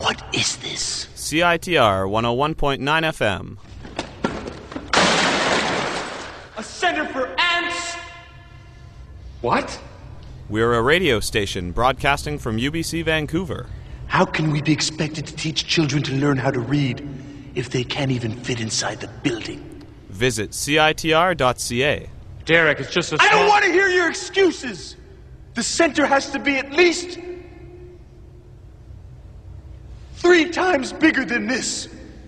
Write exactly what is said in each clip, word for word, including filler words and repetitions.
What is this? C I T R one oh one point nine F M. A center for ants? What? We're a radio station broadcasting from U B C Vancouver. How can we be expected to teach children to learn how to read if they can't even fit inside the building? Visit C I T R dot C A. Derek, it's just a I small... don't want to hear your excuses! The center has to be at least three times bigger than this.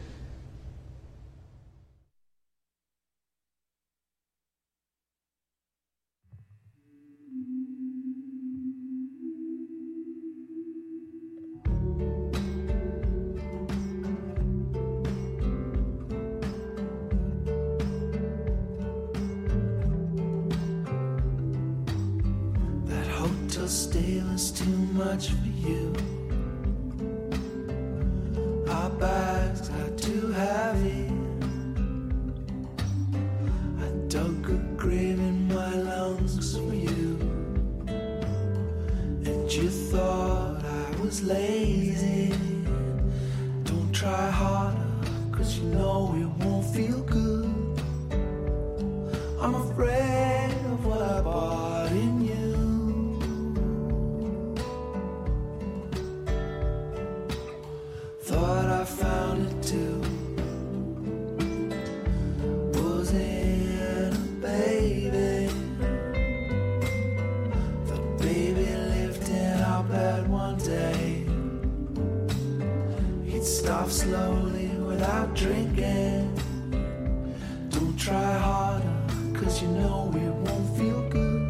Stay was too much for you. Our bags got too heavy. I dug a grave in my lungs for you. And you thought I was lazy. Don't try harder, cause you know it won't feel good. I'm afraid of what I bought in you. Thought I found it too. Wasn't a baby. The baby lived in our bed one day. He'd stop slowly without drinking. Don't try harder, cause you know it won't feel good.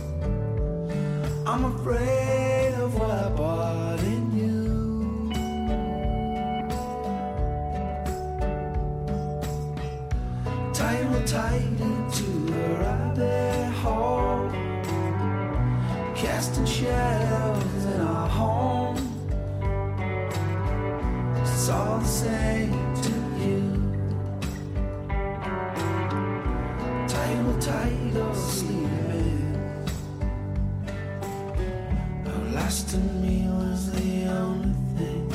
I'm afraid of what I bought in you. Tight into the rabbit hole, casting shadows in our home. It's all the same to you. Tight or tight or sleeping. Our last in me was the only thing.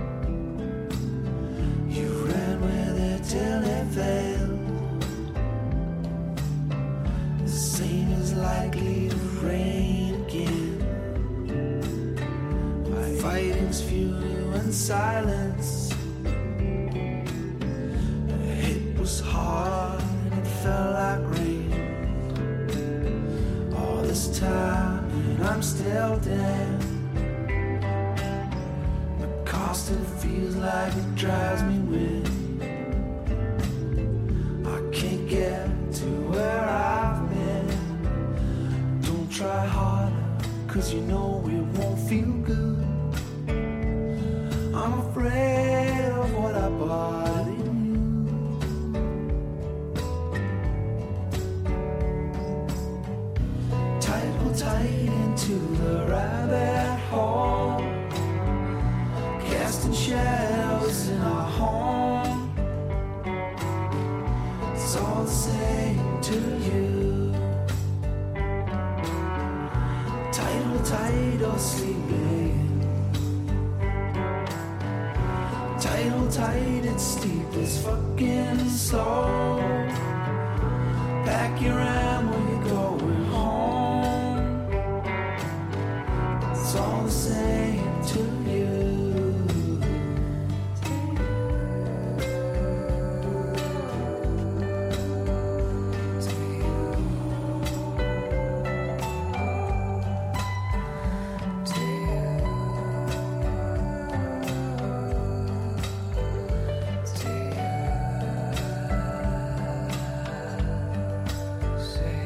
You ran with it till it failed. Likely to rain again. My fighting's fuel and silence. It was hard and it felt like rain. All this time and I'm still dead. The cost of it feels like it drives me wind. I can't get to where I've been. Try harder, cause you know it won't feel good. I'm afraid of what I bought in you. Tight, hold tight into the rabbit hole, casting shadows in our home. It's all the same to you. Tight or sleeping. Tight or tight, it's steep, it's fucking slow. Pack your ammo, you're going home. It's all the same to you. Say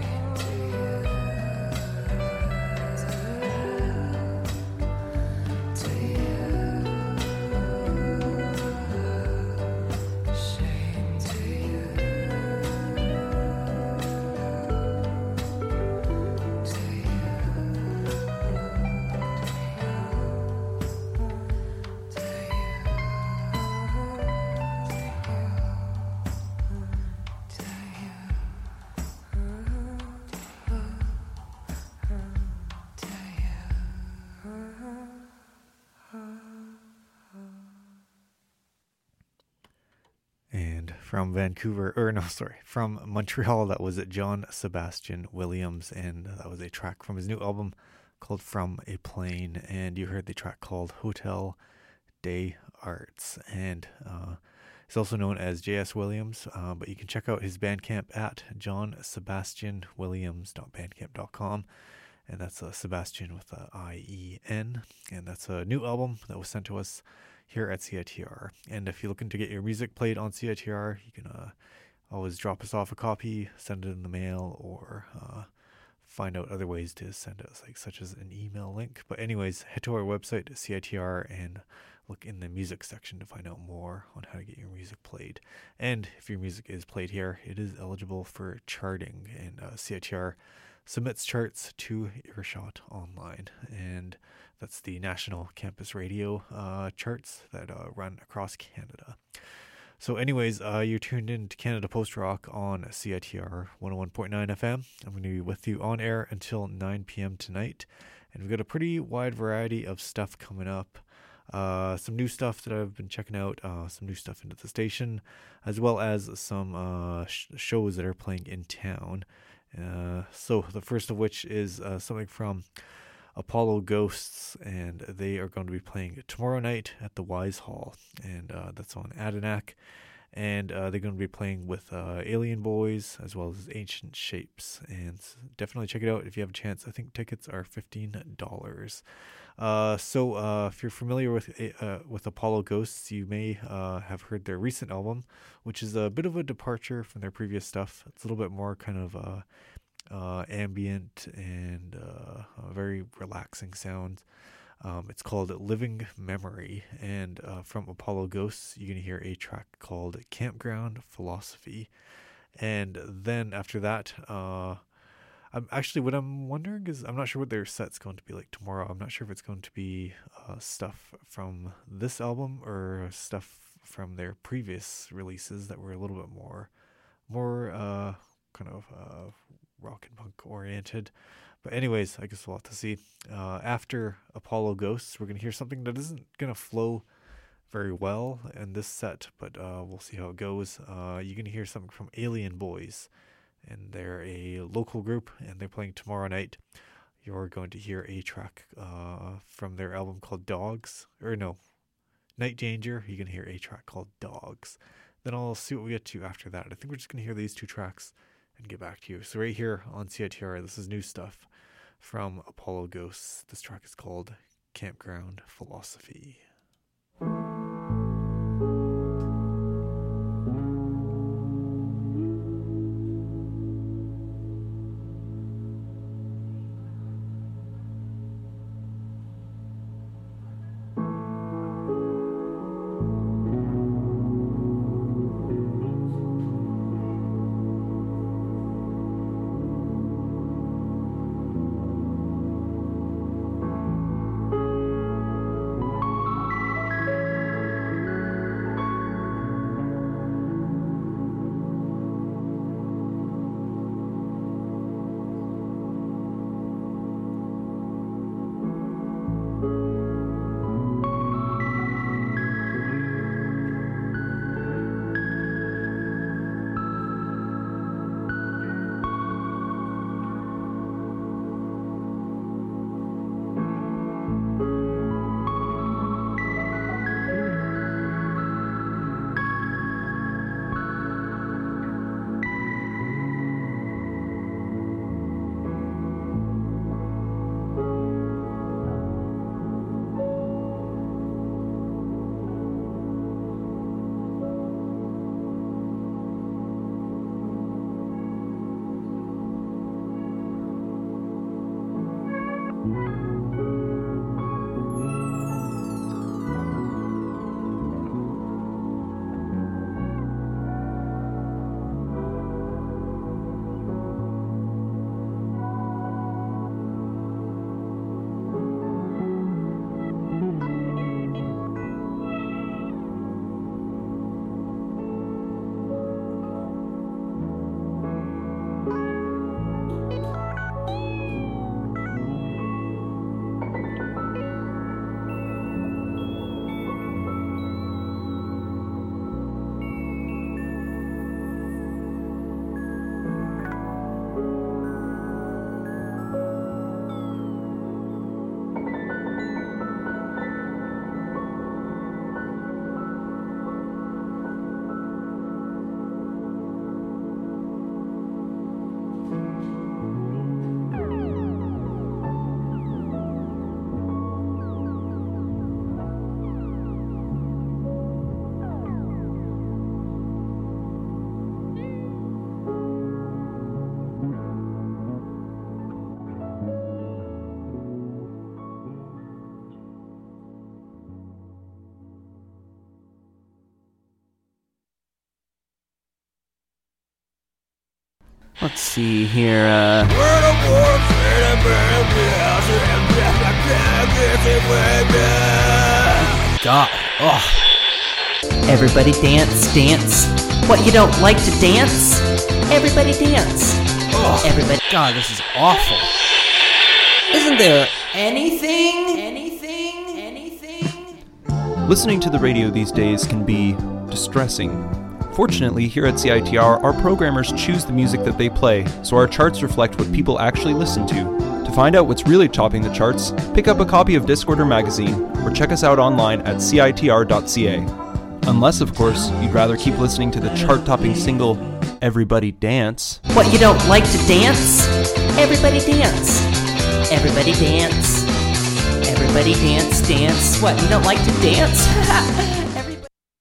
from Vancouver, or no, sorry, from Montreal. That was John Sebastian Williams, and that was a track from his new album called From a Plane, and you heard the track called Hotel des Arts, and uh, he's also known as J S Williams, uh, but you can check out his Bandcamp at john sebastian williams dot bandcamp dot com, and that's uh, Sebastian with a I E N, and that's a new album that was sent to us here at C I T R. And if you're looking to get your music played on C I T R, you can uh, always drop us off a copy, send it in the mail, or uh, find out other ways to send us, like such as an email link. But anyways, head to our website, C I T R, and look in the music section to find out more on how to get your music played. And if your music is played here, it is eligible for charting, and uh, C I T R submits charts to Earshot Online, and that's the national campus radio uh, charts that uh, run across Canada. So anyways, uh, you're tuned in to Canada Post Rock on C I T R one oh one point nine F M. I'm going to be with you on air until nine p.m. tonight, and we've got a pretty wide variety of stuff coming up. Uh, some new stuff that I've been checking out, uh, some new stuff into the station, as well as some uh, sh- shows that are playing in town. Uh, so the first of which is uh, something from Apollo Ghosts, and they are going to be playing tomorrow night at the Wise Hall, and uh, that's on Adenac, and uh, they're going to be playing with uh, Alien Boys as well as Ancient Shapes, and definitely check it out if you have a chance. I think tickets are fifteen dollars. Uh, so uh, if you're familiar with uh, with Apollo Ghosts, you may uh, have heard their recent album, which is a bit of a departure from their previous stuff. It's a little bit more kind of uh, uh, ambient and uh, uh, very relaxing sounds. Um, it's called Living Memory, and uh, from Apollo Ghosts, you're going to hear a track called Campground Philosophy. And then after that, uh, I'm actually, what I'm wondering is, I'm not sure what their set's going to be like tomorrow. I'm not sure if it's going to be uh, stuff from this album or stuff from their previous releases that were a little bit more, more uh, kind of uh, rock and punk oriented. But anyways, I guess we'll have to see. Uh, after Apollo Ghosts, we're going to hear something that isn't going to flow very well in this set, but uh, we'll see how it goes. Uh, you're going to hear something from Alien Boys, and they're a local group, and they're playing tomorrow night. You're going to hear a track uh, from their album called Dogs, or no, Night Danger. You're going to hear a track called Dogs. Then I'll see what we get to after that. I think we're just going to hear these two tracks and get back to you. So right here on C I T R, this is new stuff from Apollo Ghosts. This track is called Campground Philosophy. Thank let's see here. Uh... God. Oh. Everybody dance, dance. What, you don't like to dance? Everybody dance. Oh. Everybody. God, this is awful. Isn't there anything? Anything? Anything? Listening to the radio these days can be distressing. Fortunately, here at C I T R, our programmers choose the music that they play, so our charts reflect what people actually listen to. To find out what's really topping the charts, pick up a copy of Discorder magazine or check us out online at C I T R dot C A. Unless, of course, you'd rather keep listening to the chart-topping single, Everybody Dance. What, you don't like to dance? Everybody dance. Everybody dance. Everybody dance, dance. What, you don't like to dance? Everybody...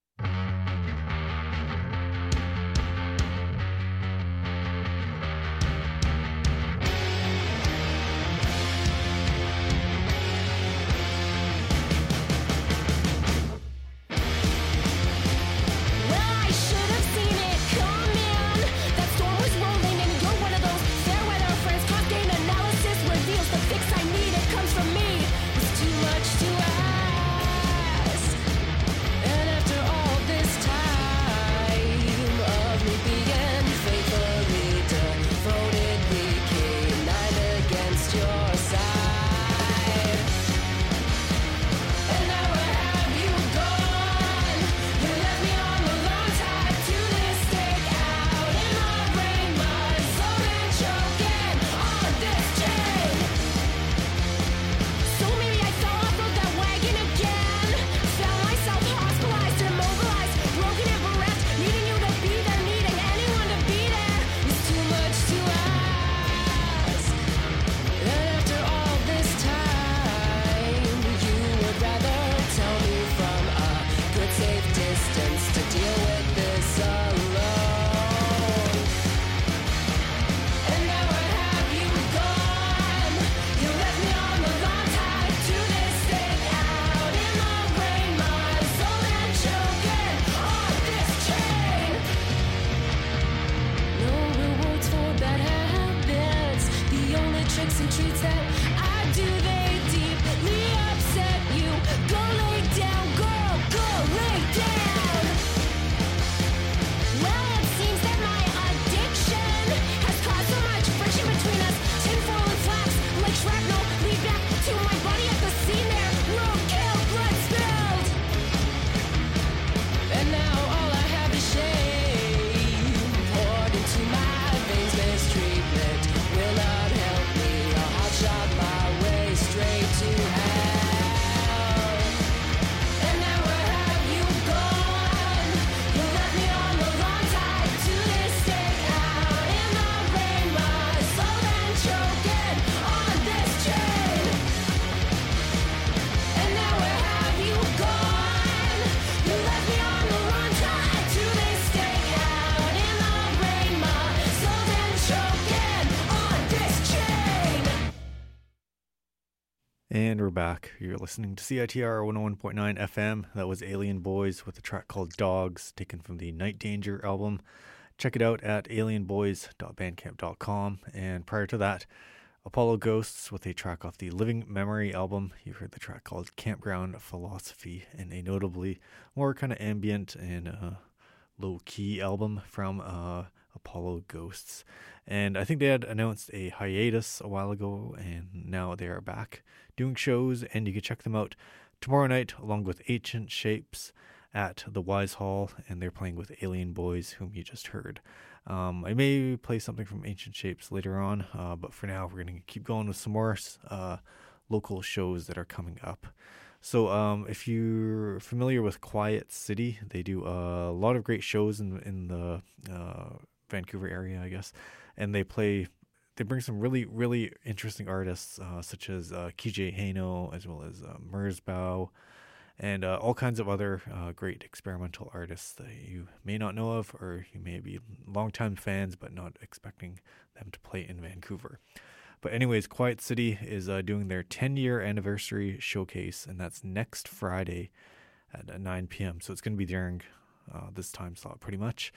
And we're back. You're listening to C I T R one oh one point nine F M. That was Alien Boys with a track called Dogs, taken from the Night Danger album. Check it out at alien boys dot bandcamp dot com. And prior to that, Apollo Ghosts with a track off the Living Memory album. You heard the track called Campground Philosophy, and a notably more kind of ambient and uh, low-key album from uh, Apollo Ghosts. And I think they had announced a hiatus a while ago, and now they are back doing shows, and you can check them out tomorrow night along with Ancient Shapes at the Wise Hall, and they're playing with Alien Boys, whom you just heard. Um, I may play something from Ancient Shapes later on, uh, but for now we're going to keep going with some more uh, local shows that are coming up. So um, if you're familiar with Quiet City, they do a lot of great shows in, in the uh, Vancouver area, I guess, and they play... They bring some really, really interesting artists, uh, such as uh, K J Haino, as well as uh, Merzbow, and uh, all kinds of other uh, great experimental artists that you may not know of, or you may be longtime fans but not expecting them to play in Vancouver. But anyways, Quiet City is uh, doing their ten-year anniversary showcase, and that's next Friday at nine p.m. So it's going to be during uh, this time slot pretty much.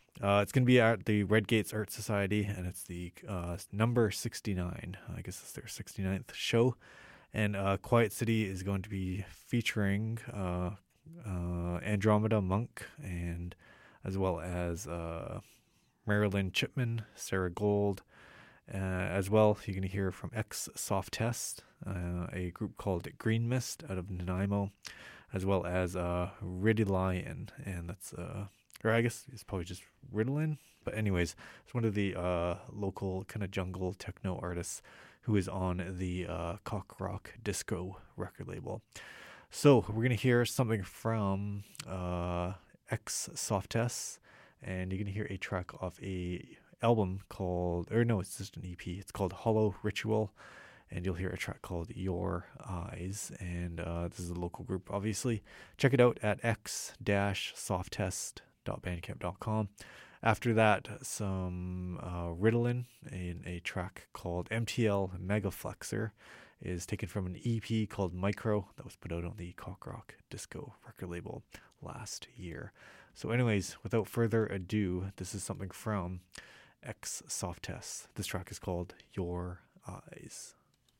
Uh, it's going to be at the Red Gates Art Society, and it's the uh, number sixty-nine. I guess it's their sixty-ninth show. And uh, Quiet City is going to be featuring uh, uh, Andromeda Monk, and as well as uh, Marilyn Chipman, Sarah Gold. Uh, as well, you're going to hear from X Soft Test, uh, a group called Green Mist out of Nanaimo, as well as uh, Riddlion, and that's... Uh, Or I guess it's probably just Ritalin. But anyways, it's one of the uh, local kind of jungle techno artists who is on the uh, Cock Rock Disco record label. So we're going to hear something from uh, X Soft Test, and you're going to hear a track off a album called, or no, it's just an E P. It's called Hollow Ritual, and you'll hear a track called Your Eyes. And uh, this is a local group, obviously. Check it out at x dash soft test dot bandcamp dot com. After that, some uh, Ritalin in a track called M T L Megaflexor is taken from an E P called Micro that was put out on the Cock Rock Disco record label last year. So anyways, without further ado, this is something from X Soft Test. This track is called Your Eyes.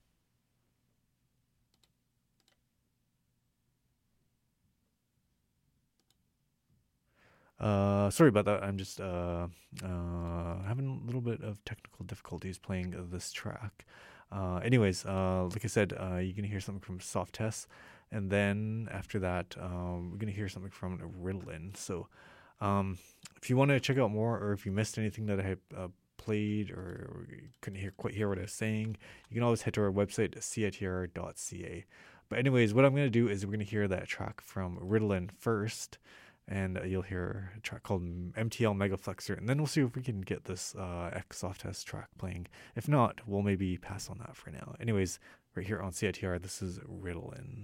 Uh, sorry about that. I'm just uh, uh, having a little bit of technical difficulties playing this track. Uh, anyways, uh, like I said, uh, you're going to hear something from Soft Test. And then after that, um, we're going to hear something from Ritalin. So um, if you want to check out more, or if you missed anything that I had uh, played, or, or you couldn't hear, quite hear what I was saying, you can always head to our website, C I T R dot C A. But anyways, what I'm going to do is we're going to hear that track from Ritalin first. And uh, you'll hear a track called M T L Megaflexor. And then we'll see if we can get this uh, X Soft Test track playing. If not, we'll maybe pass on that for now. Anyways, right here on C I T R, this is Ritalin.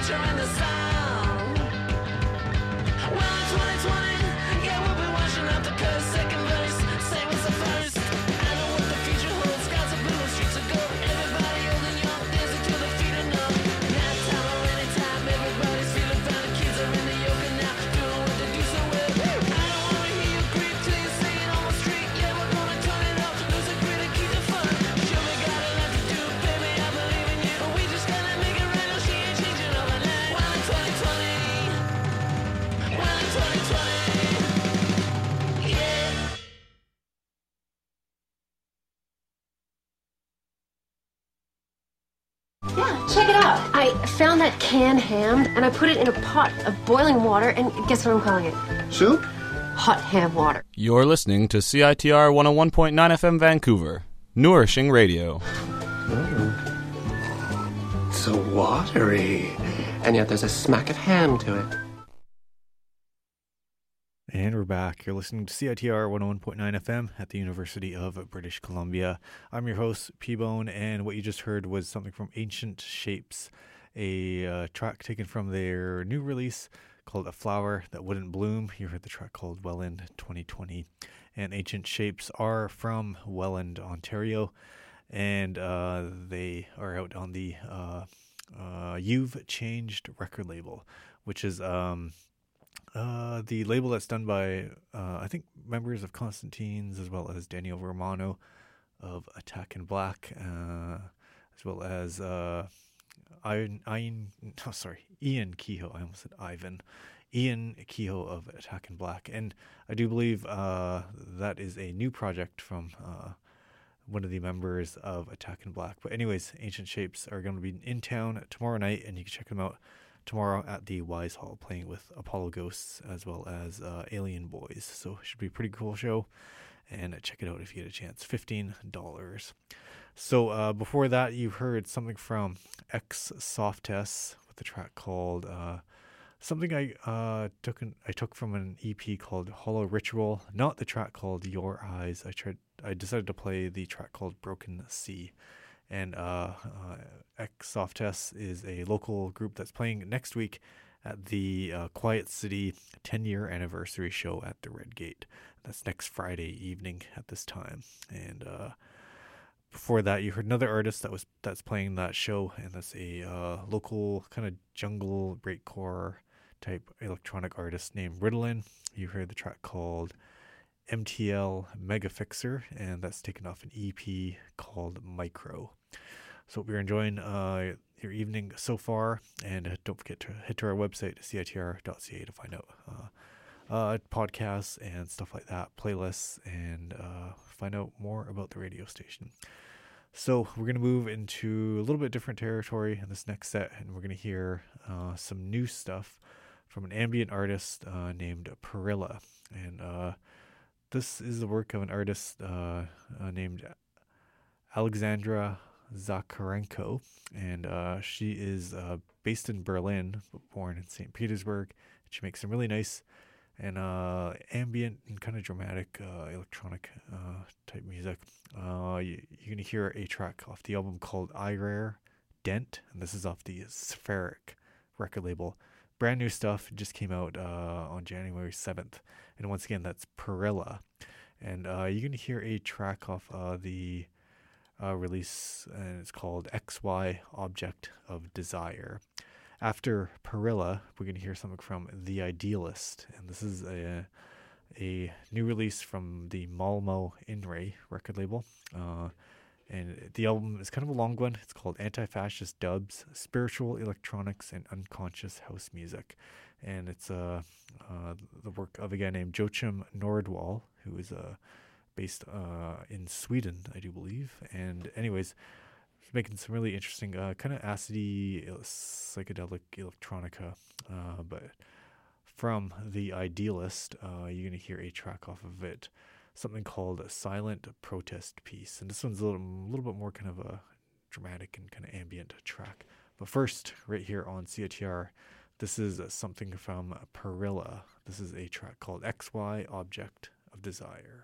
culture and the sound. Well, in twenty twenty, yeah, we'll be washing up the curse. Second verse, same as the first. I know what the future holds. Skies are blue, streets are gold. Everybody old and young, dancing to the feet of numb. Nap time or any time, everybody's feeling fine. The kids are in the yoga now, doing what they do so well. I don't wanna hear you grieve till you see it on the street. Yeah, we're gonna turn it up, lose the grit and keep the fun. Sure, we got a lot to do, baby, I believe in you. But we just gotta make it right, no, she ain't changing overnight. Well, in twenty twenty, well, in twenty twenty, yeah. Yeah, check it out. I found that canned ham and I put it in a pot of boiling water, and guess what I'm calling it? Soup? Hot ham water. You're listening to C I T R one oh one point nine F M Vancouver, Nourishing Radio. So watery. And yet there's a smack of ham to it. And we're back. You're listening to C I T R one oh one point nine F M at the University of British Columbia. I'm your host, P-Bone, and what you just heard was something from Ancient Shapes, a uh, track taken from their new release called A Flower That Wouldn't Bloom. You heard the track called Welland twenty twenty. And Ancient Shapes are from Welland, Ontario, and uh, they are out on the uh, uh, You've Changed record label, which is... Um, Uh, the label that's done by, uh, I think, members of Constantine's, as well as Daniel Romano of Attack in Black, uh, as well as uh, Ian, Ian, oh, sorry, Ian Kehoe. I almost said Ivan. Ian Kehoe of Attack in Black. And I do believe uh, that is a new project from uh, one of the members of Attack in Black. But anyways, Ancient Shapes are going to be in town tomorrow night, and you can check them out tomorrow at the Wise Hall, playing with Apollo Ghosts as well as uh, Alien Boys. So it should be a pretty cool show, and uh, check it out if you get a chance. fifteen dollars. So uh, before that, you heard something from X Softes with the track called uh, something I uh, took an, I took from an E P called Hollow Ritual, not the track called Your Eyes. I tried. I decided to play the track called Broken Sea. And uh, uh, X Softes is a local group that's playing next week at the uh, Quiet City ten-year anniversary show at the Red Gate. That's next Friday evening at this time. And uh, before that, you heard another artist that was that's playing that show, and that's a uh, local kind of jungle breakcore type electronic artist named Ritalin. You heard the track called M T L Megafixer, and that's taken off an E P called Micro. So hope you're enjoying uh, your evening so far, and uh, don't forget to head to our website, C I T R dot C A, to find out uh, uh, podcasts and stuff like that, playlists, and uh, find out more about the radio station. So we're going to move into a little bit different territory in this next set, and we're going to hear uh, some new stuff from an ambient artist uh, named Perilla. And uh, this is the work of an artist uh, uh, named Alexandra Zakharenko, and uh, she is uh, based in Berlin, but born in Saint Petersburg. She makes some really nice and uh, ambient and kind of dramatic uh, electronic uh, type music. Uh, you, you're going to hear a track off the album called Irare Dent, and this is off the Spheric record label. Brand new stuff, just came out uh, on January seventh. And once again, that's Perilla. And uh, you're going to hear a track off uh, the uh, release, and it's called X Y Object of Desire. After Perilla, we're going to hear something from The Idealist. And this is a a new release from the Malmo Inre record label. Uh, and the album is kind of a long one. It's called Anti-Fascist Dubs, Spiritual Electronics and Unconscious House Music. And it's uh, uh, the work of a guy named Joachim Nordwall, who is uh, based uh, in Sweden, I do believe. And anyways, he's making some really interesting uh, kind of acidy, psychedelic electronica. Uh, but from The Idealist, uh, you're going to hear a track off of it, something called a Silent Protest Piece. And this one's a little, a little bit more kind of a dramatic and kind of ambient track. But first, right here on C I T R, this is something from Perilla. This is a track called X Y Object of Desire.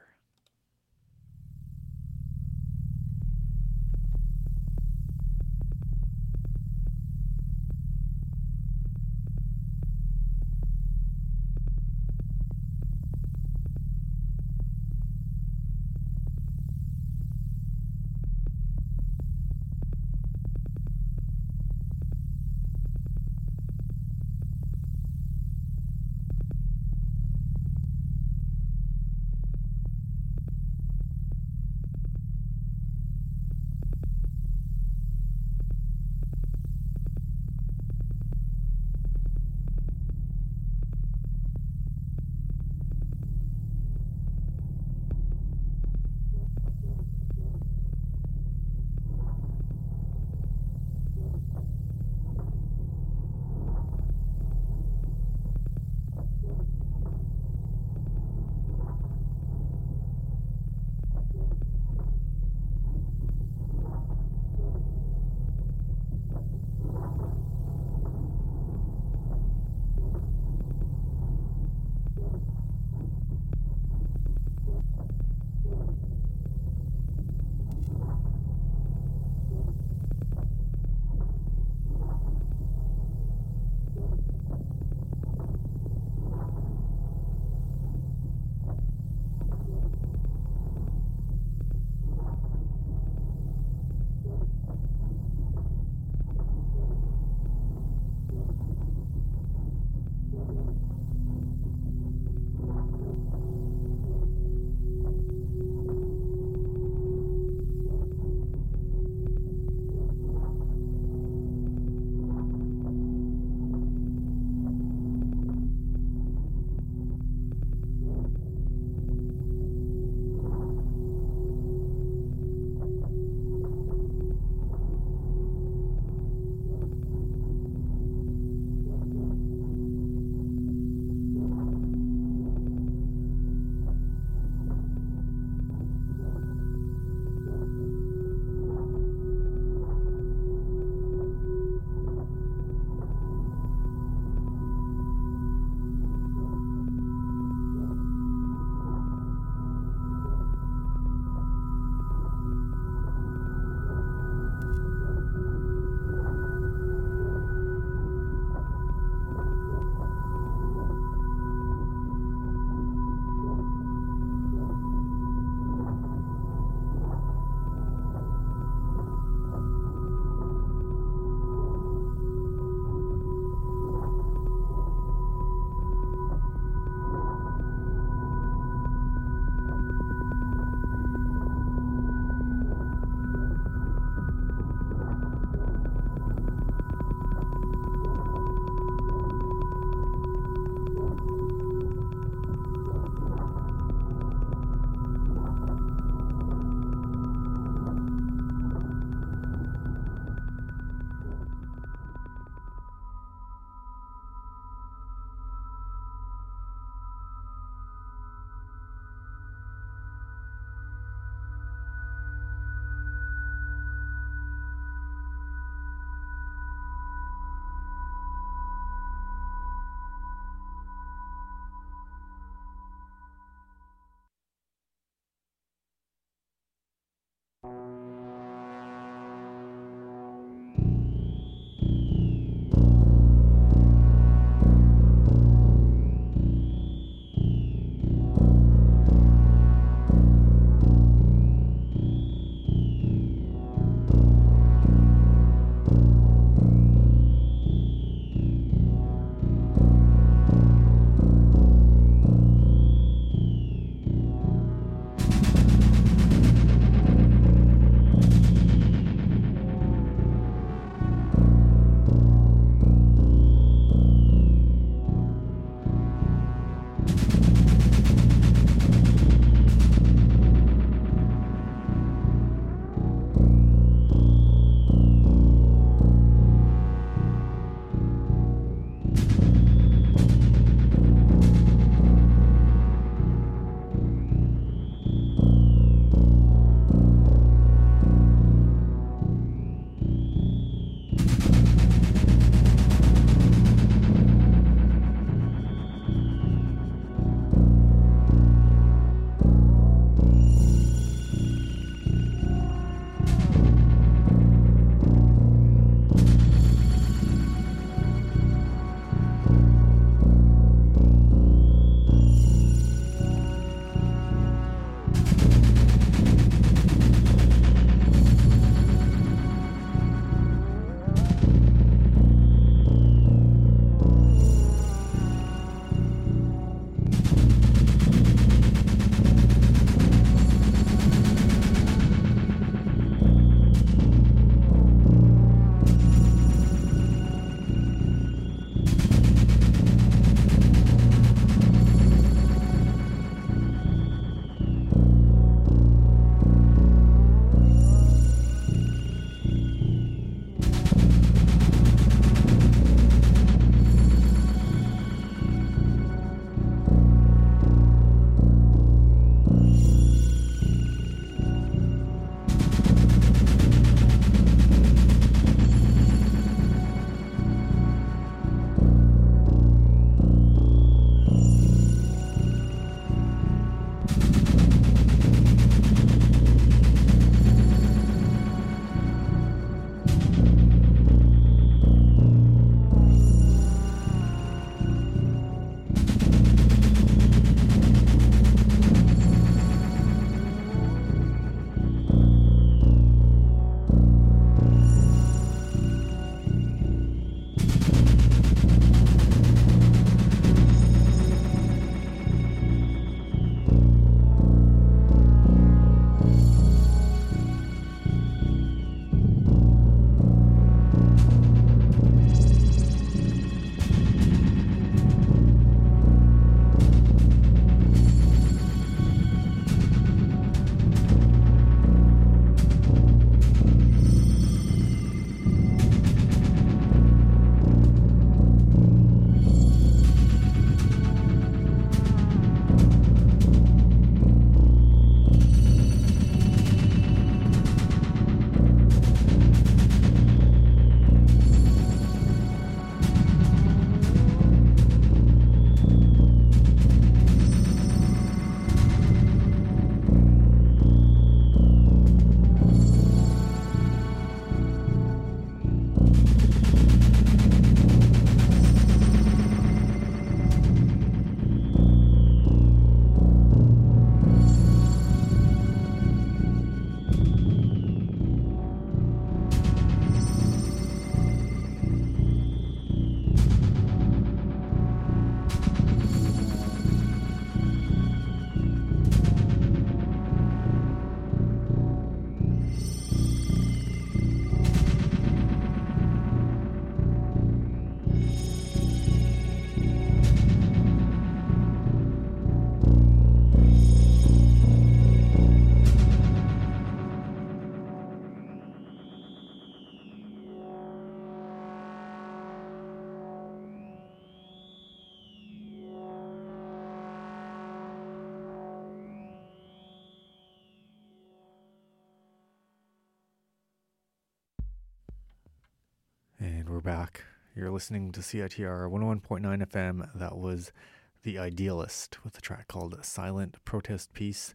And we're back. You're listening to C I T R one oh one point nine F M. That was The Idealist with a track called Silent Protest Piece.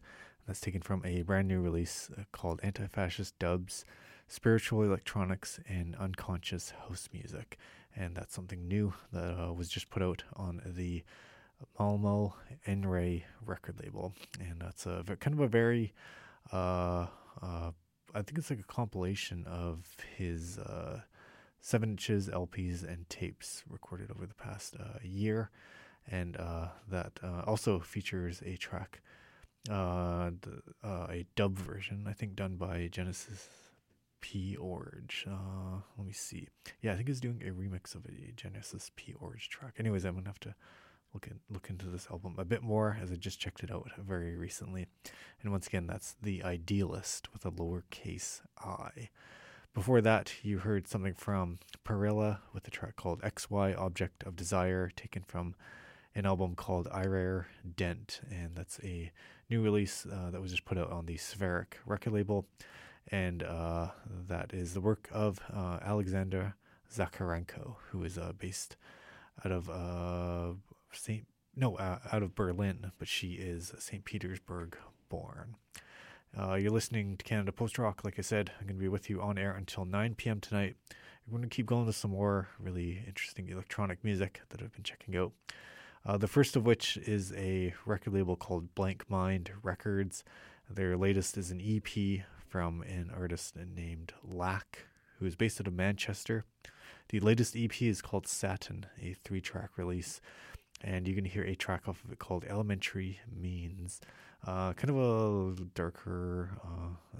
That's taken from a brand new release uh, called Anti-Fascist Dubs, Spiritual Electronics, and Unconscious House Music. And that's something new that uh, was just put out on the Malmo N-Ray record label. And that's a kind of a very, uh, uh, I think it's like a compilation of his uh, seven inches, L Ps, and tapes recorded over the past uh, year. And uh, that uh, also features a track, uh, the, uh, a dub version, I think done by Genesis P. Orge. Uh, let me see. Yeah, I think he's doing a remix of a Genesis P. Orge track. Anyways, I'm going to have to look in, look into this album a bit more, as I just checked it out very recently. And once again, that's The Idealist with a lowercase I. Before that, you heard something from Perilla with a track called X Y Object of Desire, taken from an album called Irare Dent, and that's a new release uh, that was just put out on the Spheric record label, and uh, that is the work of uh, Alexander Zakharenko, who is uh, based out of uh, Saint no uh, out of Berlin, but she is Saint Petersburg born. Uh, you're listening to Canada Post Rock. Like I said, I'm going to be with you on air until nine p.m. tonight. We're going to keep going with some more really interesting electronic music that I've been checking out. Uh, the first of which is a record label called Blank Mind Records. Their latest is an E P from an artist named Lack, who is based out of Manchester. The latest E P is called Satin, a three-track release, and you can hear a track off of it called Elementary Means. Uh, kind of a darker, uh,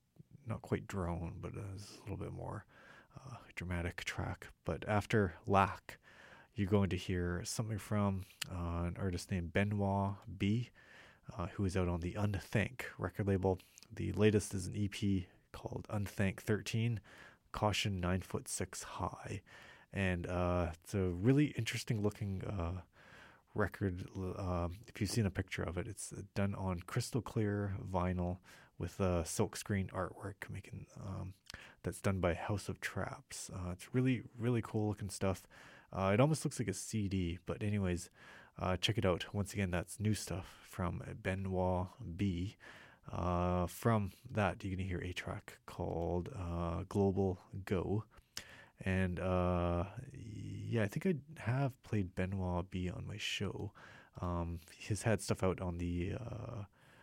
not quite drone, but it's a little bit more uh, dramatic track. But after Lack, you're going to hear something from uh, an artist named Benoit B, uh, who is out on the Unthank record label. The latest is an E P called Unthank thirteen, Caution nine foot six high. And uh, it's a really interesting looking uh, record. Uh, if you've seen a picture of it, it's done on crystal clear vinyl with uh, silkscreen artwork making um, that's done by House of Traps. Uh, it's really, really cool looking stuff. Uh, it almost looks like a C D, but anyways, uh, check it out. Once again, that's new stuff from Benoit B. Uh, from that, you're going to hear a track called uh, Global Go. And uh, yeah, I think I have played Benoit B on my show. Um, he's had stuff out on the uh,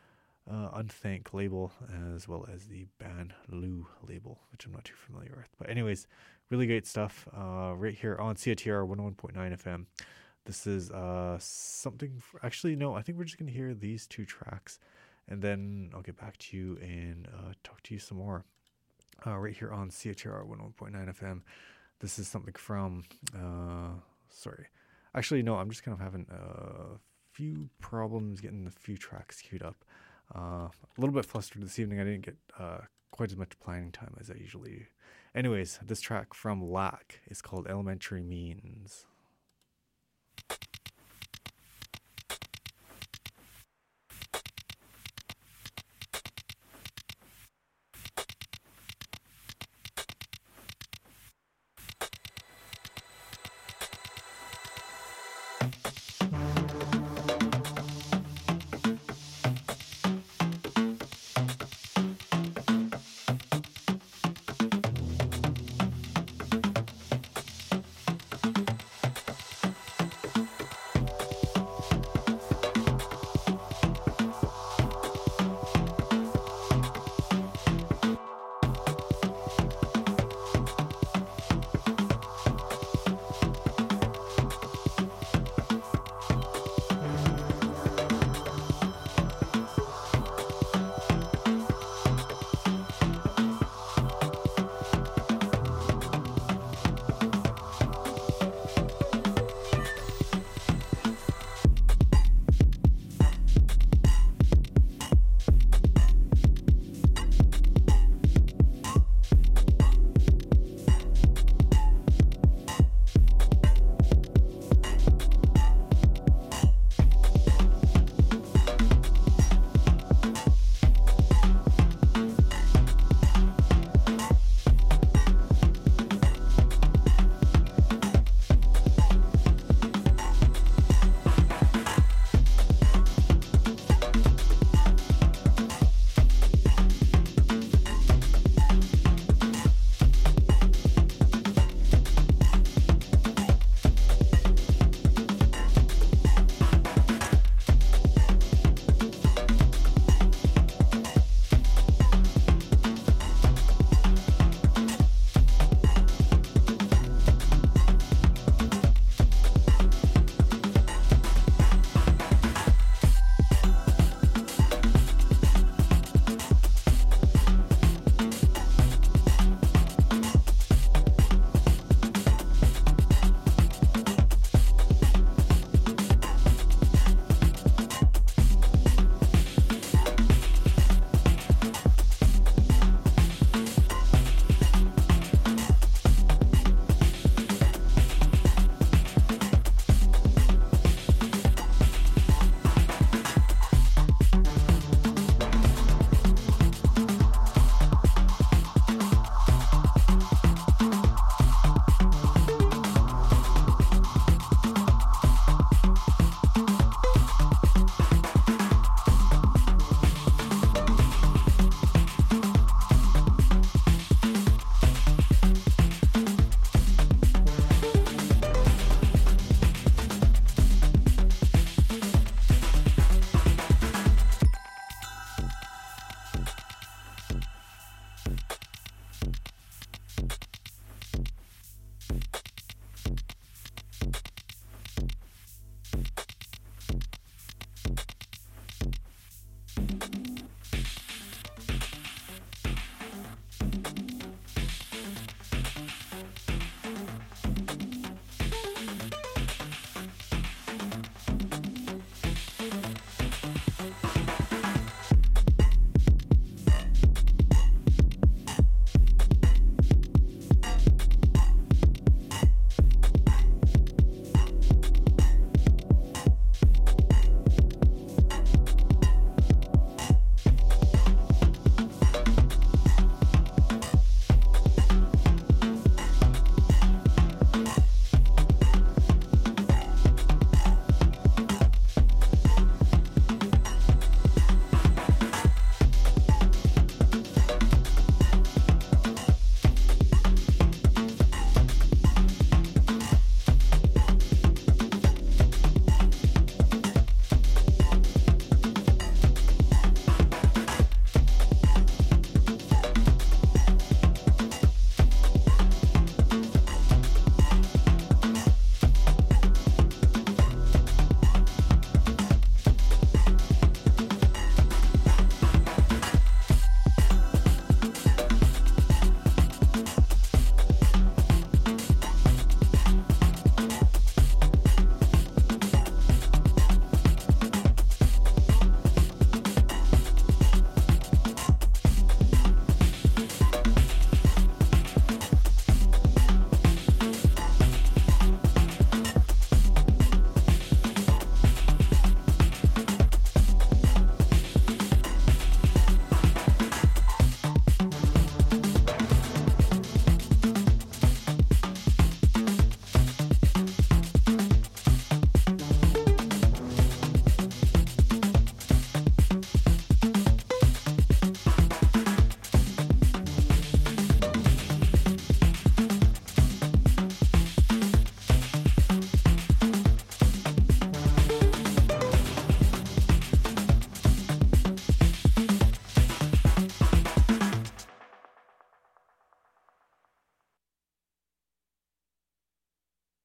uh, Unthank label, as well as the Ban Lu label, which I'm not too familiar with. But anyways, really great stuff uh, right here on C I T R one oh one point nine F M. This is uh, something, for, actually, no, I think we're just going to hear these two tracks, and then I'll get back to you and uh, talk to you some more. Uh, right here on C I T R one oh one point nine F M. This is something from, uh, sorry. Actually, no, I'm just kind of having a few problems getting a few tracks queued up. Uh, a little bit flustered this evening. I didn't get uh, quite as much planning time as I usually do. Anyways, this track from Lack is called Elementary Means.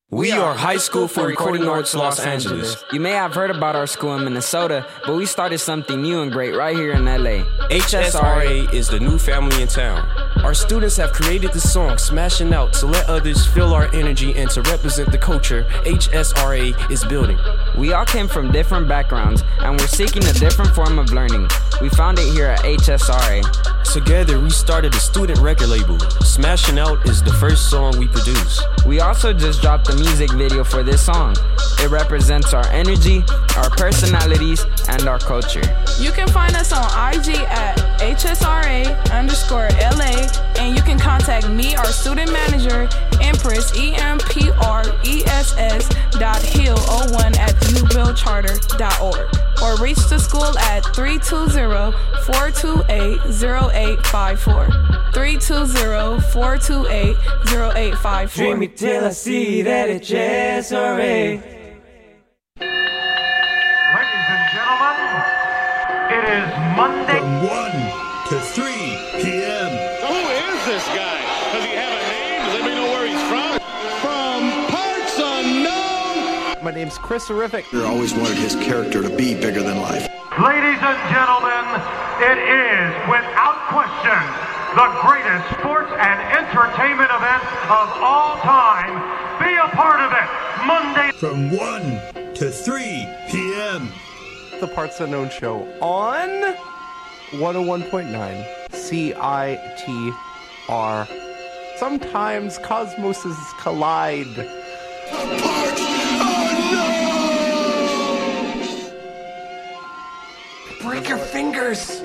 We are High School for Recording Arts Los Angeles. You may have heard about our school in Minnesota, but we started something new and great right here in L A. H S R A is the new family in town. Our students have created the song Smashing Out to let others feel our energy and to represent the culture H S R A is building. We all came from different backgrounds and we're seeking a different form of learning. We found it here at H S R A. Together we started a student record label. Smashing Out is the first song we produce. We also just dropped the music video for this song. It represents our energy, our personalities, and our culture. You can find us on I G at H S R A underscore L A, and you can contact me, our student manager, Empress, E M P R E S S dot hill oh one at u bill charter dot org, or reach the school at three two zero, four two eight, zero eight five four. three two zero, four two eight, zero eight five four. Treat me till I see that H S R A. Ladies and gentlemen, it is Monday. From one to three p.m. Who is this guy? Does he have a name? Does anybody know where he's from? From parts unknown. My name's Chris Horrific. I always wanted his character to be bigger than life. Ladies and gentlemen, it is, without question, the greatest sports and entertainment event of all time. Be a part of it, Monday. From one to three p.m. The Parts Unknown Show on one oh one point nine C I T R. Sometimes cosmoses collide. Parts Unknown! Break your fingers!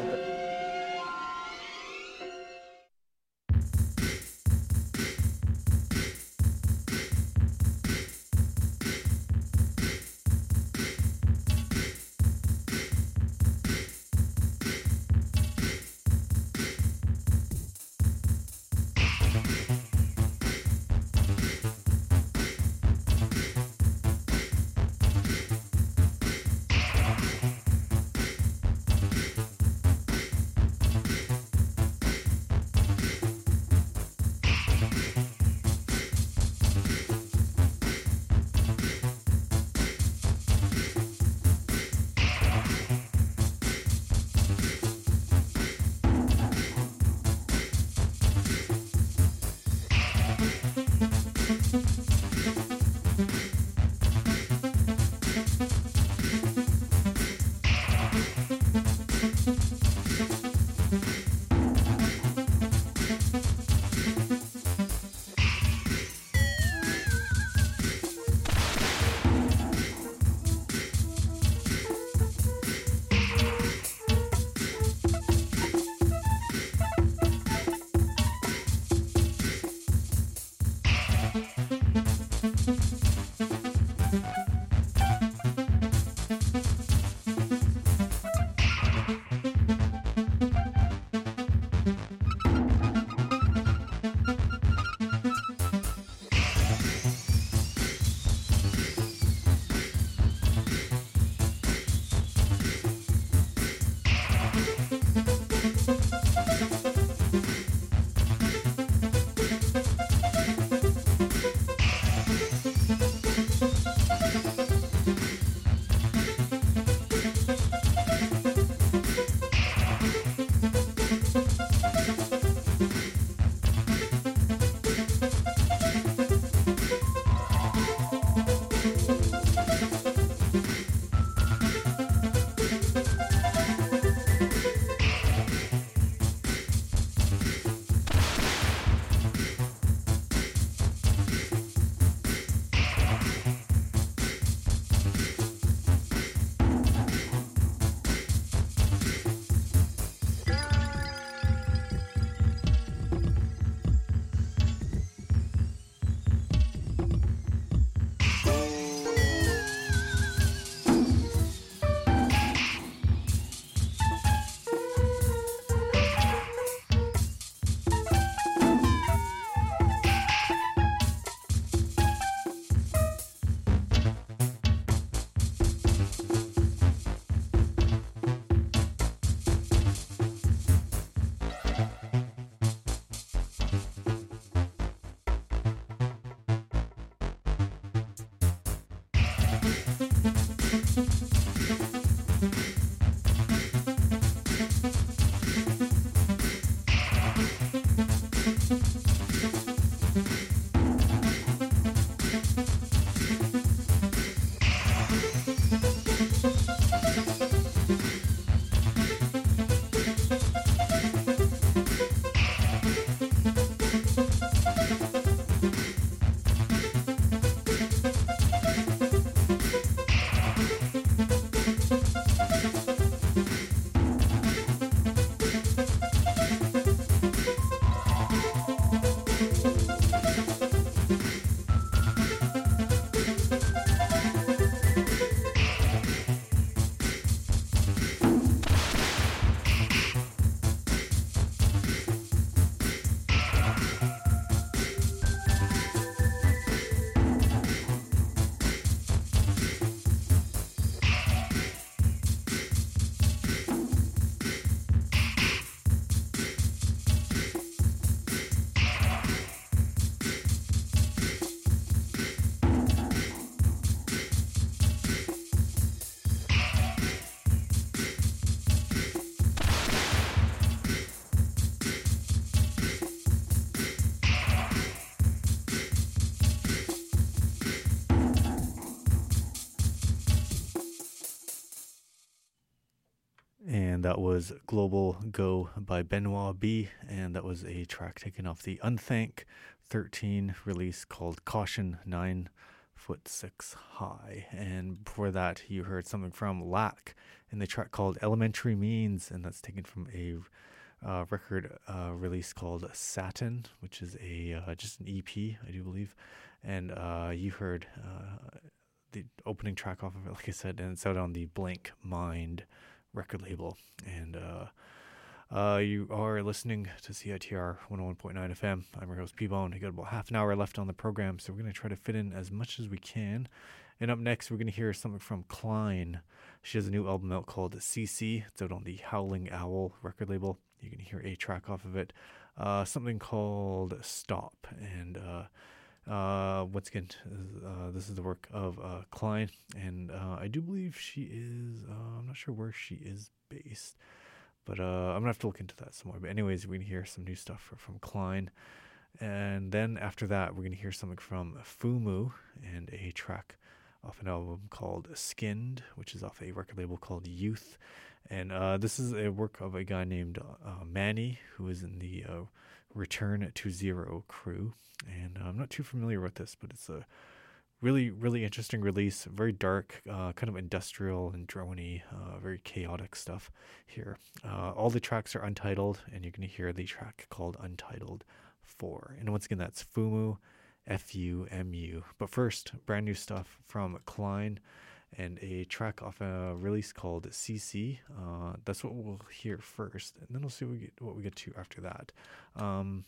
And that was Global Go by Benoit B. And that was a track taken off the Unthank thirteen release called Caution nine foot six high. And before that, you heard something from Lack and the track called Elementary Means. And that's taken from a uh, record uh, release called Satin, which is a uh, just an E P, I do believe. And uh, you heard uh, the opening track off of it, like I said, and it's out on the Blank Mind record label. And uh, uh, you are listening to C I T R one oh one point nine F M. I'm your host, P-Bone. I got about half an hour left on the program, so we're going to try to fit in as much as we can. And up next, we're going to hear something from Klein. She has a new album out called C C. It's out on the Howling Owl record label. You can hear a track off of it. Uh, something called Stop. And uh, uh, once again, uh, this is the work of uh, Klein. And uh, I do believe she is, uh, I'm not sure where she is based. But uh, I'm going to have to look into that some more. But anyways, we're going to hear some new stuff from Klein. And then after that, we're going to hear something from Fumu and a track off an album called Skinned, which is off a record label called Youth. And uh, this is a work of a guy named uh, Manny, who is in the uh, Return to Zero crew. And uh, I'm not too familiar with this, but it's a really, really interesting release. Very dark, uh, kind of industrial and drone-y, uh, very chaotic stuff here. Uh, all the tracks are untitled, and you're going to hear the track called Untitled four. And once again, that's Fumu, F U M U. But first, brand new stuff from Klein and a track off a release called C C. Uh, that's what we'll hear first, and then we'll see what we get, what we get to after that. Um,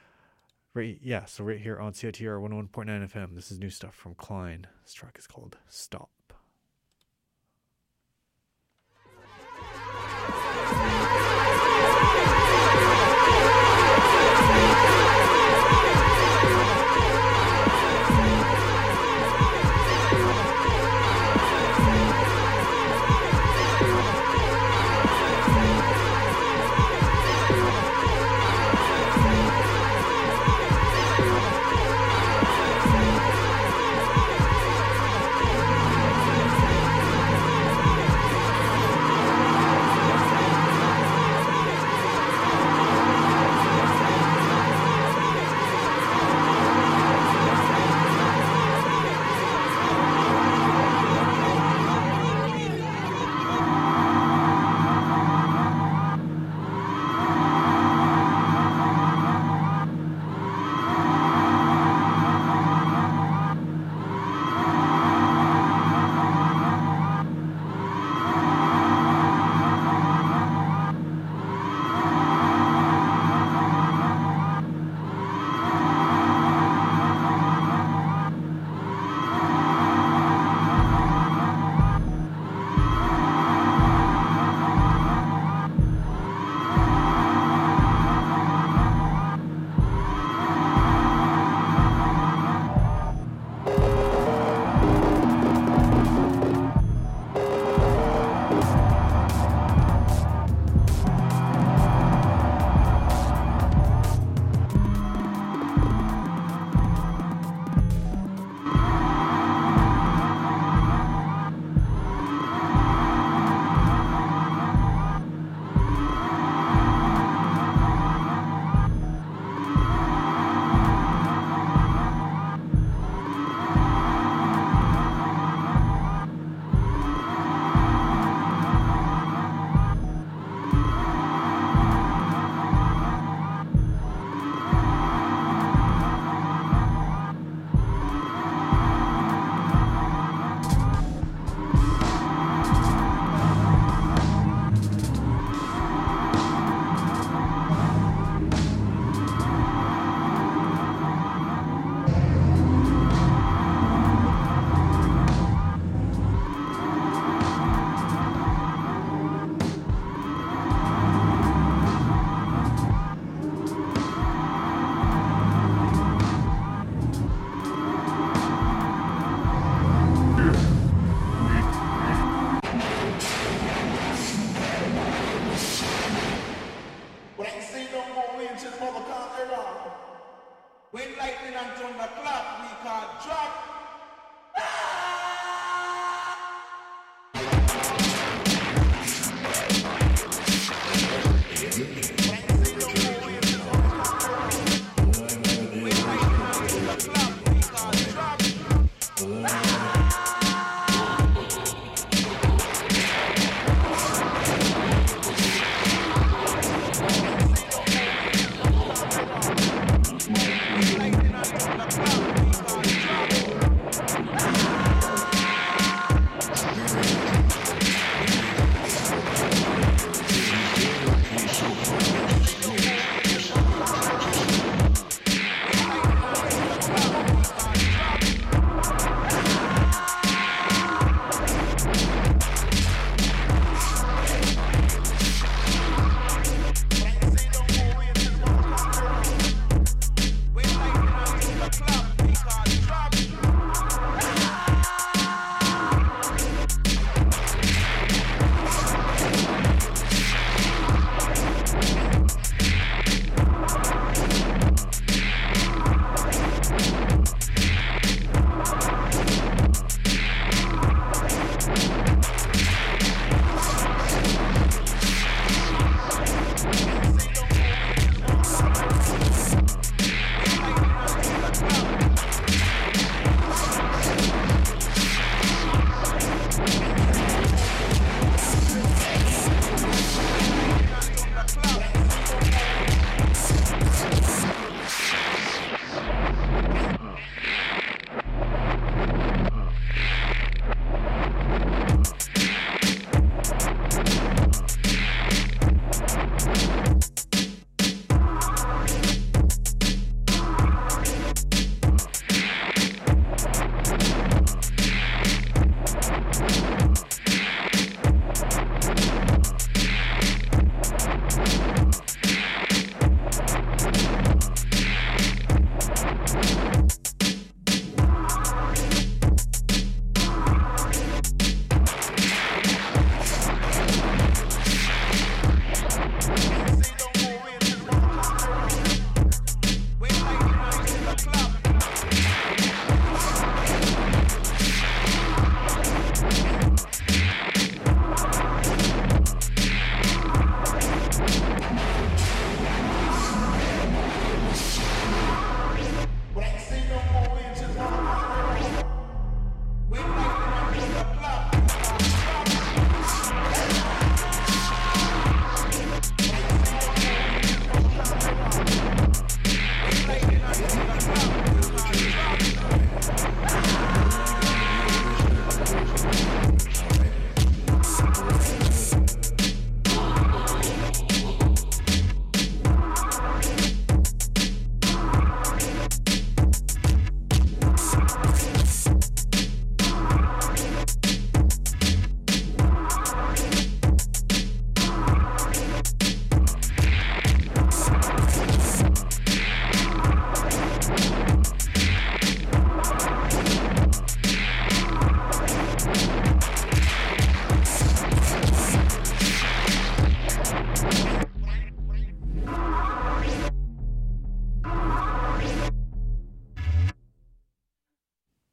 right, yeah, so right here on C I T R one oh one point nine F M, this is new stuff from Klein. This track is called Stop. Thank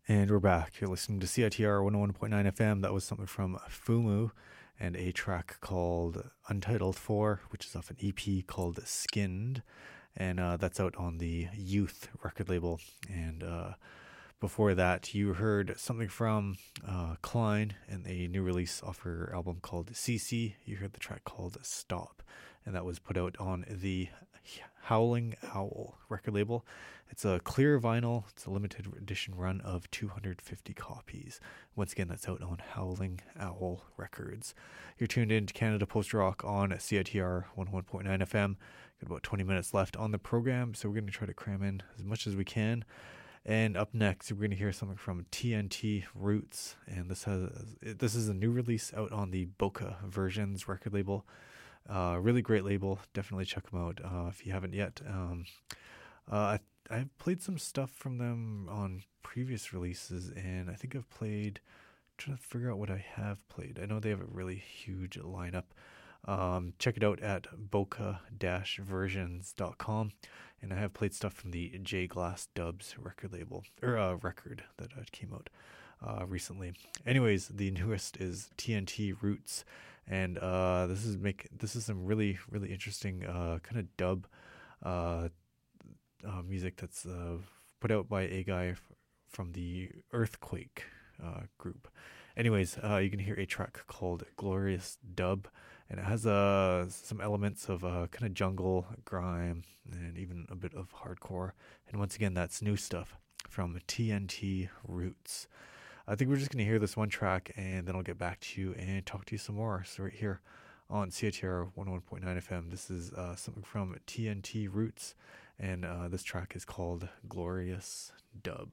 And we're back. You're listening to C I T R one oh one point nine F M. That was something from Fumu and a track called Untitled four, which is off an E P called Skinned. And uh, that's out on the Youth record label. And uh, before that, you heard something from uh, Klein and a new release off her album called C C. You heard the track called Stop. And that was put out on the Howling Owl record label. It's a clear vinyl. It's a limited edition run of two hundred fifty copies. Once again, that's out on Howling Owl Records. You're tuned in to Canada Post Rock on C I T R one oh one point nine F M. Got about twenty minutes left on the program, so we're going to try to cram in as much as we can. And up next, we're going to hear something from T N T Roots. And this has this is a new release out on the Boca Versions record label. Uh, really great label. Definitely check them out uh, if you haven't yet. Um, uh, I, I've played some stuff from them on previous releases, and I think I've played. I'm trying to figure out what I have played. I know they have a really huge lineup. Um, check it out at boca dash versions dot com, and I have played stuff from the J Glass Dubs record label or uh, record that uh, came out uh, recently. Anyways, the newest is T N T Roots. And uh, this is make this is some really really interesting uh, kind of dub uh, uh, music that's uh, put out by a guy f- from the Earthquake uh, group. Anyways, uh, you can hear a track called Glorious Dub, and it has uh, some elements of uh, kind of jungle, grime, and even a bit of hardcore. And once again, that's new stuff from T N T Roots. I think we're just going to hear this one track, and then I'll get back to you and talk to you some more. So right here on C I T R one oh one point nine F M, this is uh, something from T N T Roots, and uh, this track is called Glorious Dub.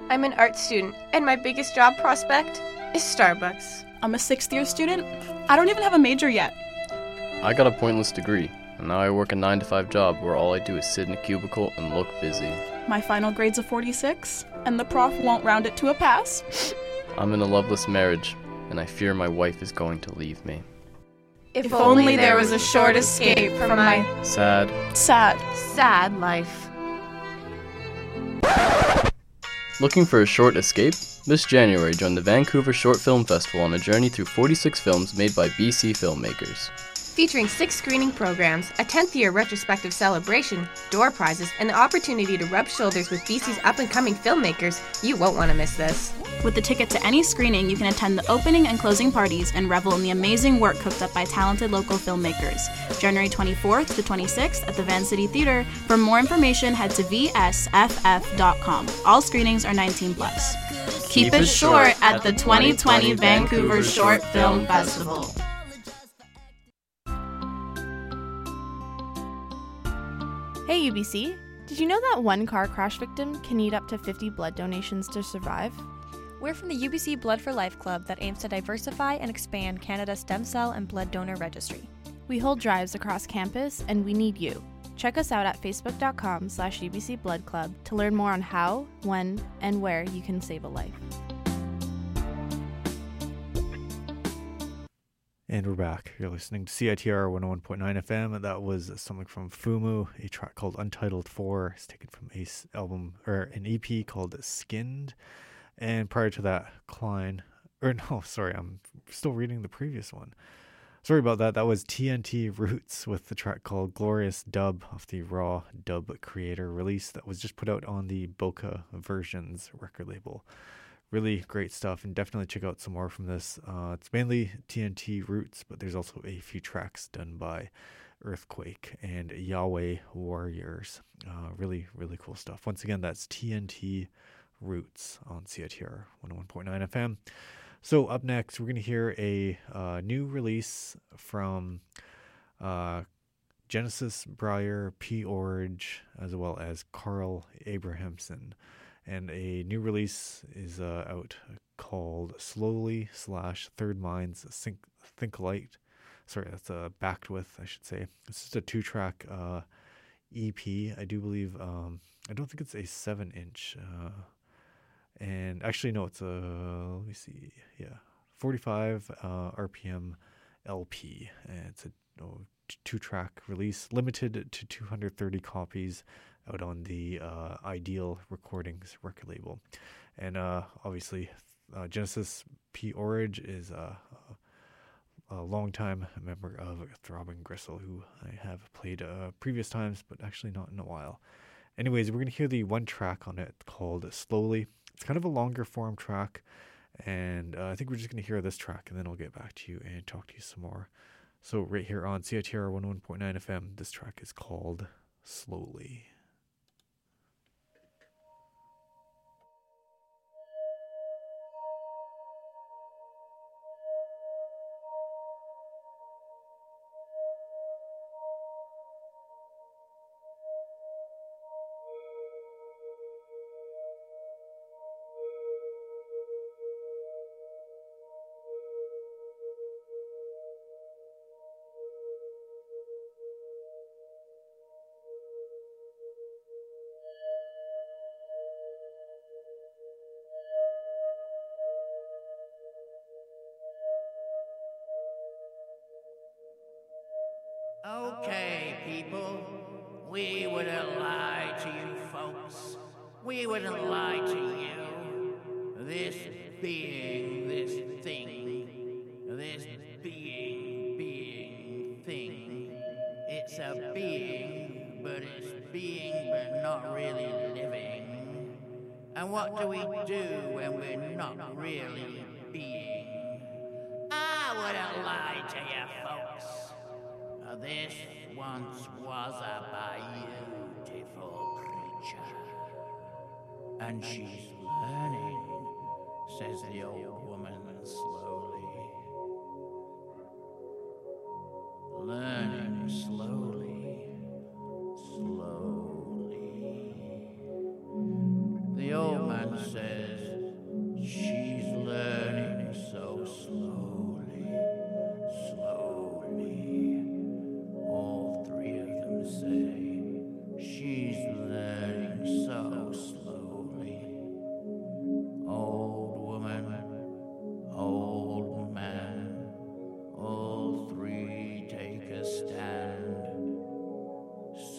I'm an art student, and my biggest job prospect is Starbucks. I'm a sixth year student. I don't even have a major yet. I got a pointless degree, and now I work a nine to five job where all I do is sit in a cubicle and look busy. My final grade's a forty-six, and the prof won't round it to a pass. I'm in a loveless marriage, and I fear my wife is going to leave me. If, if only there was a short escape from my sad, sad, sad life. Looking for a short escape? This January, join the Vancouver Short Film Festival on a journey through forty-six films made by B C filmmakers. Featuring six screening programs, a tenth year retrospective celebration, door prizes, and the opportunity to rub shoulders with B C's up-and-coming filmmakers, you won't want to miss this. With the ticket to any screening, you can attend the opening and closing parties and revel in the amazing work cooked up by talented local filmmakers. January twenty-fourth to twenty-sixth at the Van City Theatre. For more information, head to v s f f dot com. All screenings are nineteen plus. Keep, Keep it short at the twenty twenty Vancouver Short Film Festival. Hey U B C, did you know that one car crash victim can need up to fifty blood donations to survive? We're from the U B C Blood for Life Club that aims to diversify and expand Canada's stem cell and blood donor registry. We hold drives across campus, and we need you. Check us out at facebook.com slash UBC Blood Club to learn more on how, when, and where you can save a life. And we're back. You're listening to C I T R one oh one point nine F M. That was something from Fumu, a track called Untitled four. It's taken from Ace album, or an E P called Skinned. And prior to that, Klein, or no, sorry, I'm still reading the previous one. Sorry about that. That was T N T Roots with the track called Glorious Dub off the Raw Dub Creator release that was just put out on the Boca Versions record label. Really great stuff, and definitely check out some more from this. Uh, it's mainly T N T Roots, but there's also a few tracks done by Earthquake and Yahweh Warriors. Uh, really, really cool stuff. Once again, that's T N T Roots on C I T R one oh one point nine F M. So up next, we're going to hear a uh, new release from uh, Genesis Breyer, P. Orridge, as well as Carl Abrahamson. And a new release is uh, out called Slowly slash Third Minds Think, Think Light. Sorry, that's uh, backed with, I should say. It's just a two-track uh, E P. I do believe, um, I don't think it's a seven-inch. Uh, and actually, no, it's a, let me see, yeah, forty-five uh, R P M L P. And it's a oh, two-track release, limited to two hundred thirty copies, out on the uh, Ideal Recordings record label. And uh, obviously, uh, Genesis P. Orridge is uh, a, a longtime member of Throbbing Gristle, who I have played uh, previous times, but actually not in a while. Anyways, we're going to hear the one track on it called Slowly. It's kind of a longer form track, and uh, I think we're just going to hear this track, and then I'll get back to you and talk to you some more. So right here on C I T R one oh one point nine F M, this track is called Slowly. Okay, people, we wouldn't lie to you folks. We wouldn't lie to you. This being, this thing, this being, being thing. It's a being, but it's being, but not really living. And what do we do when we're not really being? I wouldn't lie to you folks. This once was a beautiful creature, and she's learning, says the old woman slowly. Learning slowly, slowly. The old man says,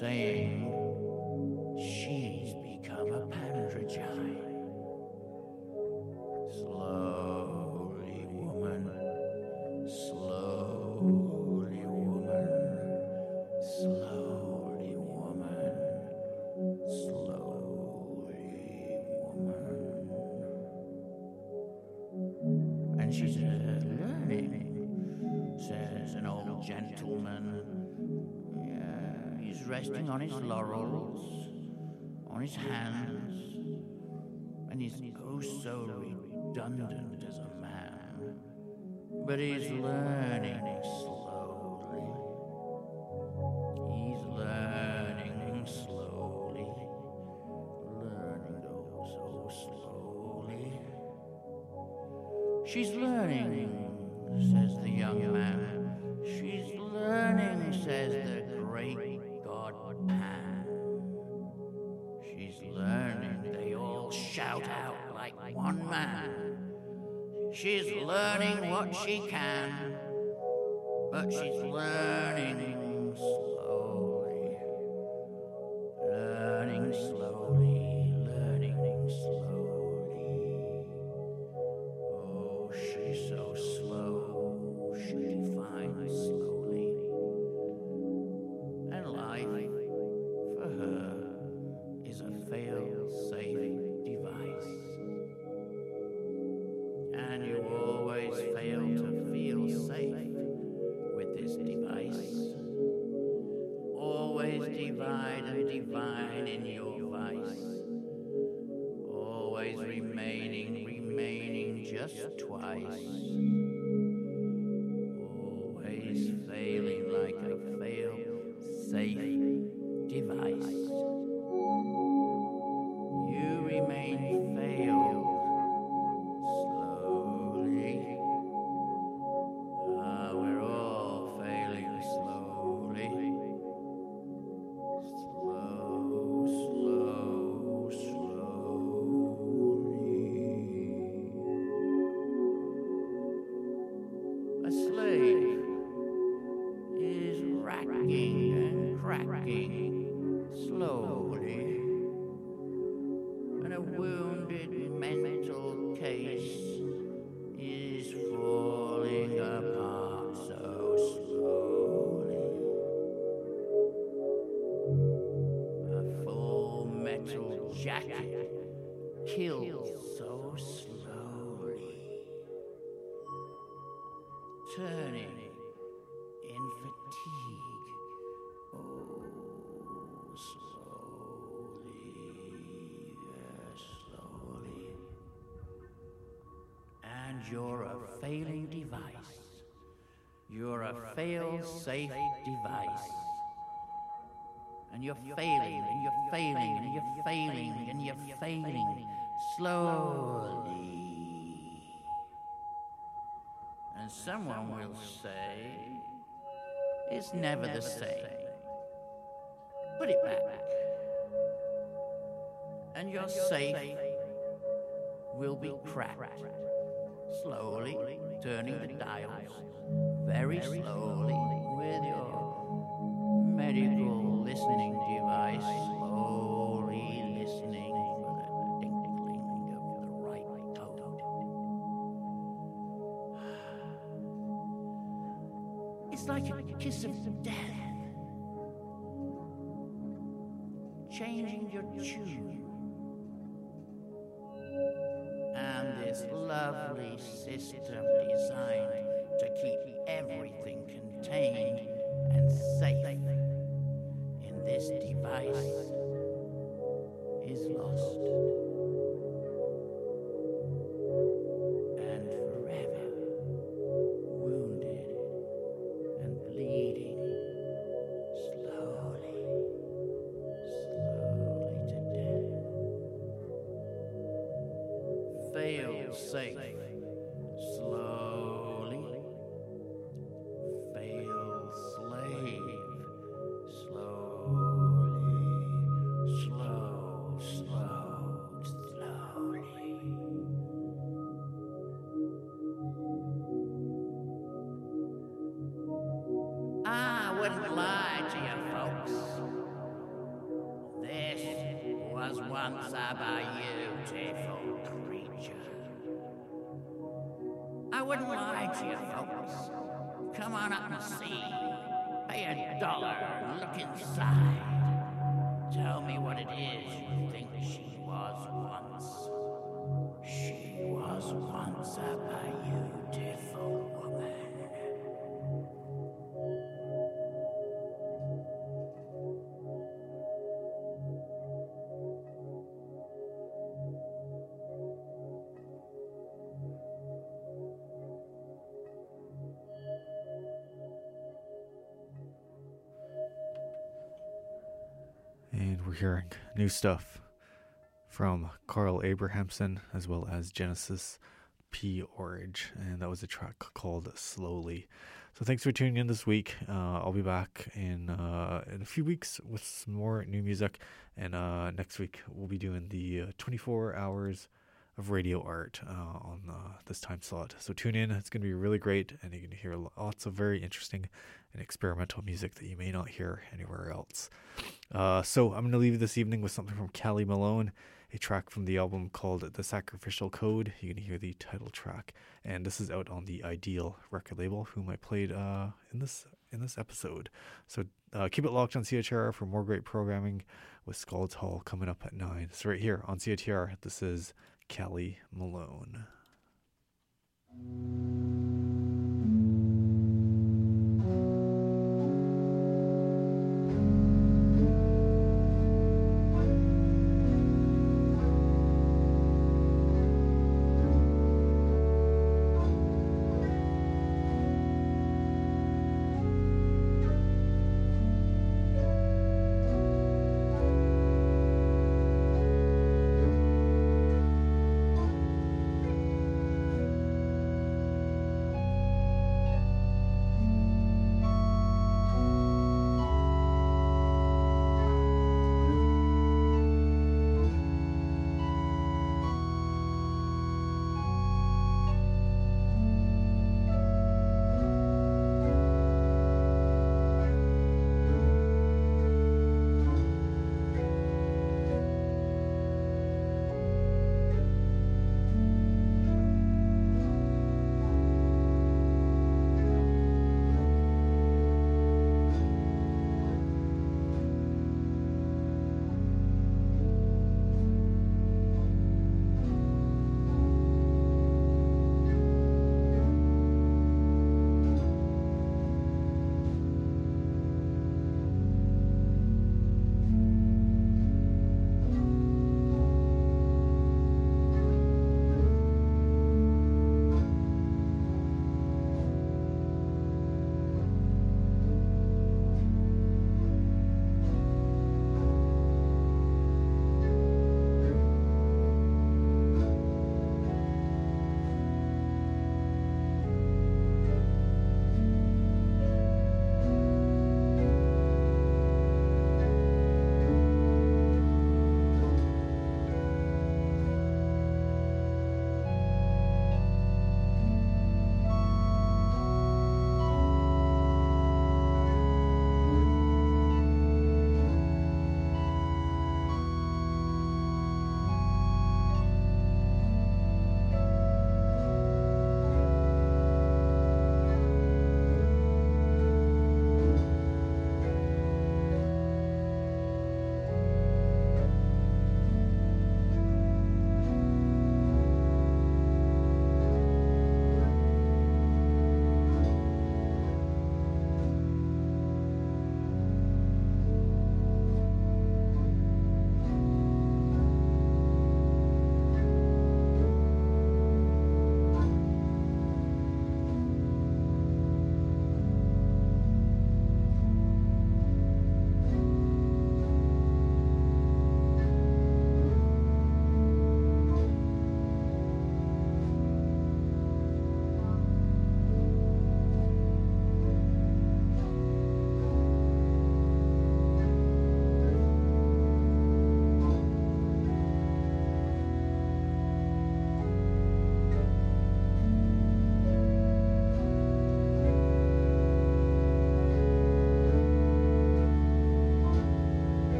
saying she's become a Pandrogyne. Slowly, woman, slowly, woman, slowly, woman, slowly, woman. And she's uh, learning, says an old gentleman. Yeah, he's resting on his laurels, on his hands, and he's oh so redundant as a man. But he's learning slowly. He's learning slowly, learning oh so slowly. She's learning, says the young man. She's learning, says the great god Pan. She's learning, they all shout out like one man. She's learning what she can, but she's learning slowly, learning slowly, learning slowly. Oh, she's so slow, she defines slowly. And life, for her, is a fail-safe device. And you always fail to feel safe with this device. Always divide and divine in your vice. Always remaining, remaining just twice. Always failing like a fail-safe device. You remain failed slowly. Ah, we're all failing slowly. Slow, slow, slowly. A slave is racking and cracking slowly. And a wounded mental case is falling apart so slowly. A full metal jacket kills so slowly, turning in fatigue. Oh, slowly, yes, slowly. And you're a failing device. You're a fail-safe device. And you're failing, and you're failing, and you're failing, and you're failing slowly. And someone will say, it's never the same. Put it back. And your safe will be cracked. Slowly, turning the dials, very slowly, with your medical listening device, slowly listening for the tinkling of the right tone. It's like a kiss of death, changing your tune. And this lovely system designed to keep everything contained and safe in this device is lost. And forever wounded and bleeding slowly, slowly to death. Fail safe, slowly. Fail slave, slowly, slow, slow, slowly. I wouldn't lie to you folks once a beautiful creature. I wouldn't lie to you folks. Come on up and see. Pay a dollar and look inside. Tell me what it is you think she was once. She was once a beautiful woman. And we're hearing new stuff from Carl Abrahamson as well as Genesis P. Orridge, and that was a track called Slowly. So thanks for tuning in this week. Uh, I'll be back in uh, in a few weeks with some more new music, and uh, next week we'll be doing the uh, twenty-four hours of radio art uh, on uh, this time slot. So tune in. It's going to be really great, and you're going to hear lots of very interesting and experimental music that you may not hear anywhere else. Uh, so I'm going to leave you this evening with something from Callie Malone, a track from the album called The Sacrificial Code. You can hear the title track, and this is out on the Ideal record label, whom I played uh, in this in this episode. So uh, keep it locked on C H R R for more great programming with Scald's Hall coming up at nine. So right here on C H R R, this is Callie Malone.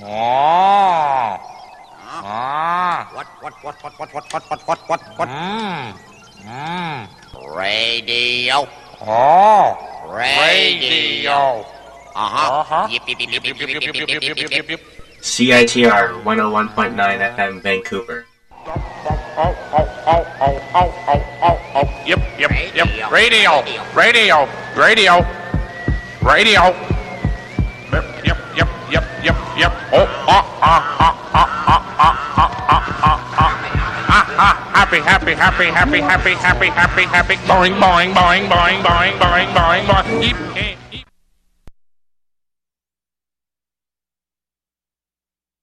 Oh. Ah. What, what, what, what, what, what, what, what, what, what, what? Mm. Mm. Radio. Oh. Radio. Uh-huh. Uh-huh. Yip, yip, yip, yip, yip, yip, yip, yip, yip, yip, yip, yip. C I T R one oh one point nine F M Vancouver. Yep, yep, yep. Radio. Radio. Radio. Radio. Yep, yep, yep, yep, yep, yep. Oh, ah, ah, ah, ah, ah, ah, ah, ah, ah, ah. Happy, happy, happy, happy, happy, happy, happy, happy. Boing, boing, boing, boing, boing, boing, boing, boing. Yep,